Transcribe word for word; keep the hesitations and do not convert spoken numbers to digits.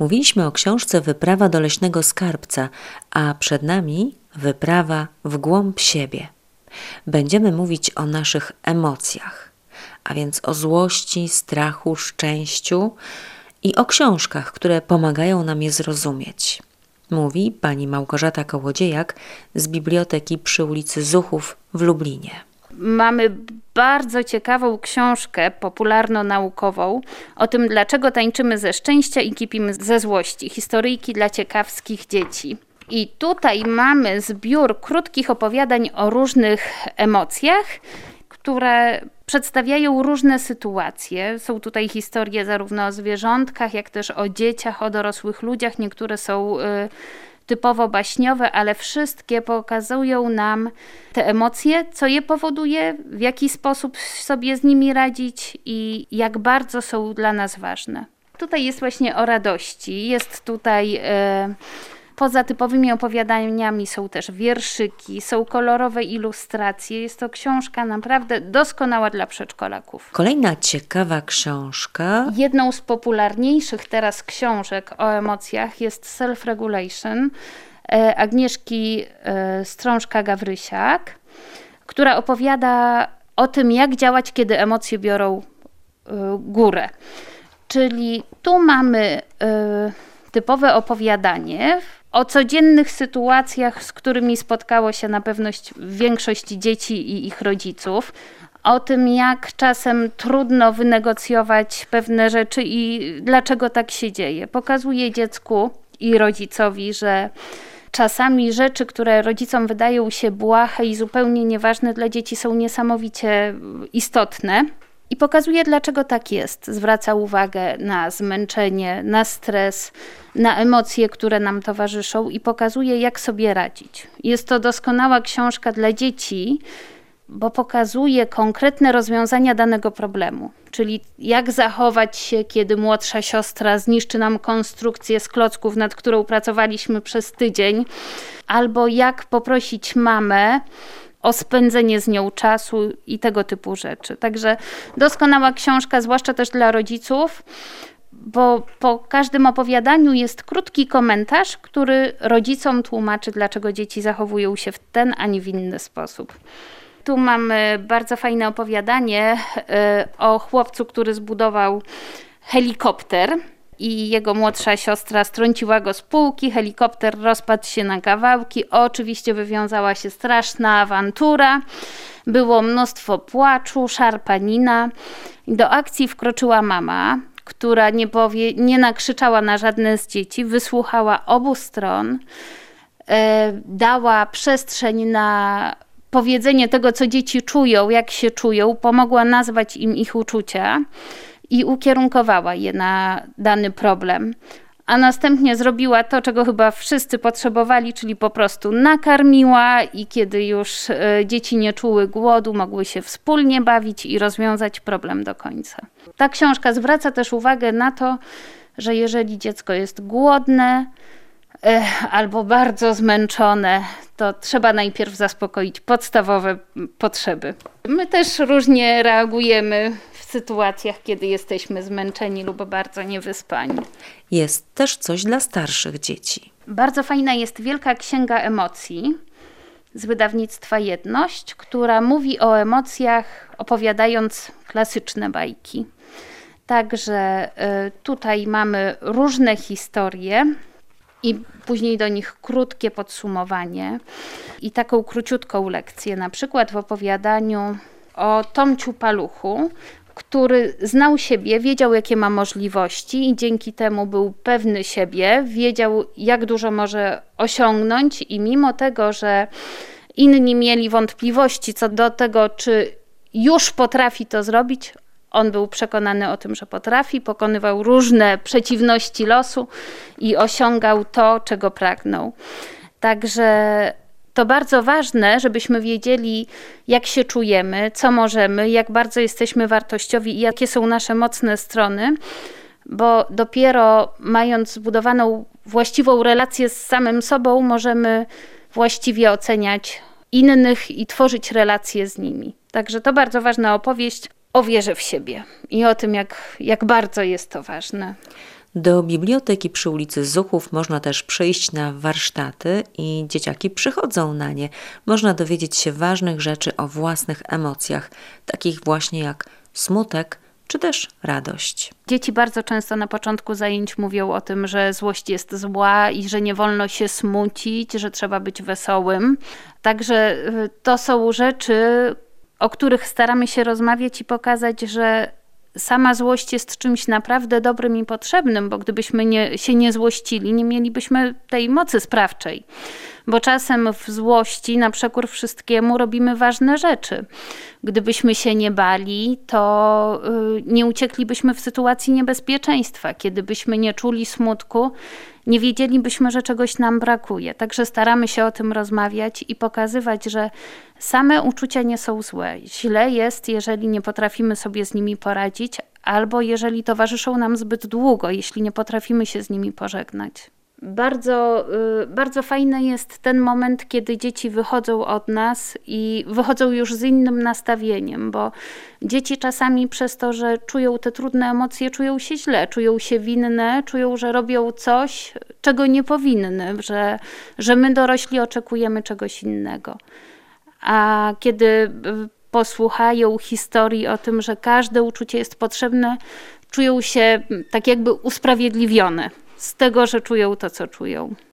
Mówiliśmy o książce Wyprawa do leśnego skarbca, a przed nami wyprawa w głąb siebie. Będziemy mówić o naszych emocjach, a więc o złości, strachu, szczęściu i o książkach, które pomagają nam je zrozumieć. Mówi pani Małgorzata Kołodziejak z Biblioteki przy ulicy Zuchów w Lublinie. Mamy bardzo ciekawą książkę popularno-naukową o tym, dlaczego tańczymy ze szczęścia i kipimy ze złości. Historyjki dla ciekawskich dzieci. I tutaj mamy zbiór krótkich opowiadań o różnych emocjach, które przedstawiają różne sytuacje. Są tutaj historie zarówno o zwierzątkach, jak też o dzieciach, o dorosłych ludziach. Niektóre są y, typowo baśniowe, ale wszystkie pokazują nam te emocje, co je powoduje, w jaki sposób sobie z nimi radzić i jak bardzo są dla nas ważne. Tutaj jest właśnie o radości. Jest tutaj... Y, Poza typowymi opowiadaniami są też wierszyki, są kolorowe ilustracje. Jest to książka naprawdę doskonała dla przedszkolaków. Kolejna ciekawa książka. Jedną z popularniejszych teraz książek o emocjach jest Self-Regulation Agnieszki Strążka-Gawrysiak, która opowiada o tym, jak działać, kiedy emocje biorą górę. Czyli tu mamy typowe opowiadanie o codziennych sytuacjach, z którymi spotkało się na pewno większość dzieci i ich rodziców. O tym, jak czasem trudno wynegocjować pewne rzeczy i dlaczego tak się dzieje. Pokazuje dziecku i rodzicowi, że czasami rzeczy, które rodzicom wydają się błahe i zupełnie nieważne dla dzieci, są niesamowicie istotne. I pokazuje, dlaczego tak jest. Zwraca uwagę na zmęczenie, na stres, na emocje, które nam towarzyszą i pokazuje, jak sobie radzić. Jest to doskonała książka dla dzieci, bo pokazuje konkretne rozwiązania danego problemu. Czyli jak zachować się, kiedy młodsza siostra zniszczy nam konstrukcję z klocków, nad którą pracowaliśmy przez tydzień, albo jak poprosić mamę o spędzenie z nią czasu i tego typu rzeczy. Także doskonała książka, zwłaszcza też dla rodziców, bo po każdym opowiadaniu jest krótki komentarz, który rodzicom tłumaczy, dlaczego dzieci zachowują się w ten, a nie w inny sposób. Tu mamy bardzo fajne opowiadanie o chłopcu, który zbudował helikopter i jego młodsza siostra strąciła go z półki, helikopter rozpadł się na kawałki, oczywiście wywiązała się straszna awantura, było mnóstwo płaczu, szarpanina. Do akcji wkroczyła mama, która nie, powie, nie nakrzyczała na żadne z dzieci, wysłuchała obu stron, e, dała przestrzeń na powiedzenie tego, co dzieci czują, jak się czują, pomogła nazwać im ich uczucia i ukierunkowała je na dany problem. A następnie zrobiła to, czego chyba wszyscy potrzebowali, czyli po prostu nakarmiła i kiedy już y, dzieci nie czuły głodu, mogły się wspólnie bawić i rozwiązać problem do końca. Ta książka zwraca też uwagę na to, że jeżeli dziecko jest głodne y, albo bardzo zmęczone, to trzeba najpierw zaspokoić podstawowe potrzeby. My też różnie reagujemy w sytuacjach, kiedy jesteśmy zmęczeni lub bardzo niewyspani. Jest też coś dla starszych dzieci. Bardzo fajna jest Wielka Księga Emocji z wydawnictwa Jedność, która mówi o emocjach, opowiadając klasyczne bajki. Także y, tutaj mamy różne historie i później do nich krótkie podsumowanie i taką króciutką lekcję, na przykład w opowiadaniu o Tomciu Paluchu, który znał siebie, wiedział, jakie ma możliwości i dzięki temu był pewny siebie, wiedział, jak dużo może osiągnąć i mimo tego, że inni mieli wątpliwości co do tego, czy już potrafi to zrobić, on był przekonany o tym, że potrafi, pokonywał różne przeciwności losu i osiągał to, czego pragnął. Także to bardzo ważne, żebyśmy wiedzieli, jak się czujemy, co możemy, jak bardzo jesteśmy wartościowi i jakie są nasze mocne strony, bo dopiero mając zbudowaną właściwą relację z samym sobą, możemy właściwie oceniać innych i tworzyć relacje z nimi. Także to bardzo ważna opowieść o wierze w siebie i o tym, jak, jak bardzo jest to ważne. Do biblioteki przy ulicy Zuchów można też przyjść na warsztaty i dzieciaki przychodzą na nie. Można dowiedzieć się ważnych rzeczy o własnych emocjach, takich właśnie jak smutek czy też radość. Dzieci bardzo często na początku zajęć mówią o tym, że złość jest zła i że nie wolno się smucić, że trzeba być wesołym. Także to są rzeczy, o których staramy się rozmawiać i pokazać, że sama złość jest czymś naprawdę dobrym i potrzebnym, bo gdybyśmy nie, się nie złościli, nie mielibyśmy tej mocy sprawczej. Bo czasem w złości, na przekór wszystkiemu, robimy ważne rzeczy. Gdybyśmy się nie bali, to y, nie ucieklibyśmy w sytuacji niebezpieczeństwa. Kiedybyśmy nie czuli smutku, nie wiedzielibyśmy, że czegoś nam brakuje. Także staramy się o tym rozmawiać i pokazywać, że same uczucia nie są złe. Źle jest, jeżeli nie potrafimy sobie z nimi poradzić, albo jeżeli towarzyszą nam zbyt długo, jeśli nie potrafimy się z nimi pożegnać. Bardzo, bardzo fajny jest ten moment, kiedy dzieci wychodzą od nas i wychodzą już z innym nastawieniem, bo dzieci czasami przez to, że czują te trudne emocje, czują się źle, czują się winne, czują, że robią coś, czego nie powinny, że, że my dorośli oczekujemy czegoś innego. A kiedy posłuchają historii o tym, że każde uczucie jest potrzebne, czują się tak jakby usprawiedliwione z tego, że czują to, co czują.